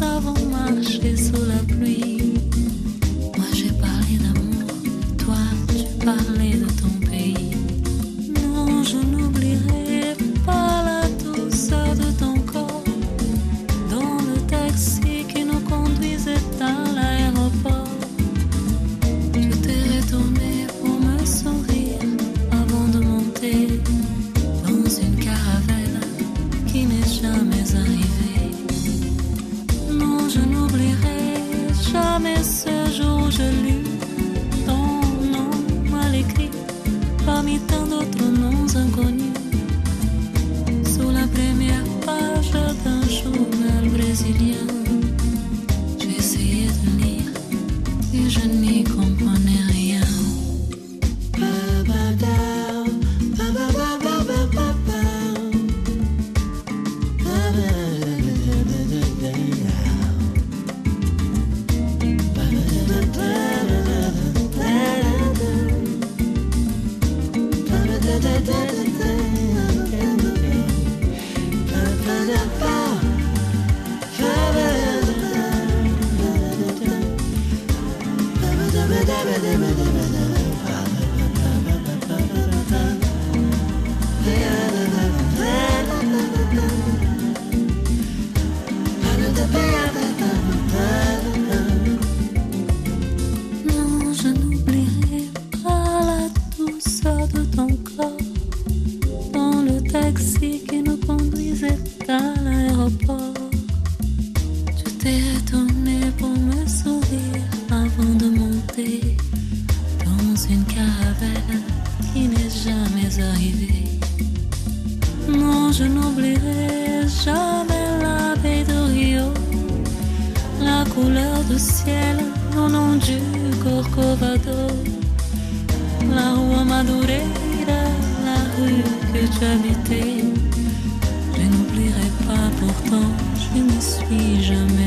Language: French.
avons marché sous la pluie. Moi j'ai parlé d'amour, toi tu parlais de ton pays. Non, je n'oublierai pas la douceur de ton corps dans le taxi qui nous conduisait à l'aéroport. Tu t'es retourné pour me sourire avant de monter dans une caravelle qui n'est jamais arrivée. Non, je n'oublierai jamais ce jour où je lus ton nom mal écrit parmi tant d'autres noms inconnus sur la première page d'un journal brésilien. J'ai essayé de lire et je n'y comprenais rien. Non, je n'oublierai pas la douceur de ton corps dans le taxi qui nous conduisait à l'aéroport. Tu t'es retourné pour me sourire avant de monter dans une caravelle qui n'est jamais arrivée. Non, je n'oublierai jamais la baie de Rio, la couleur du ciel au nom du Corcovado, la rue Madureira, la rue que tu habitais. Je n'oublierai pas pourtant, je ne suis jamais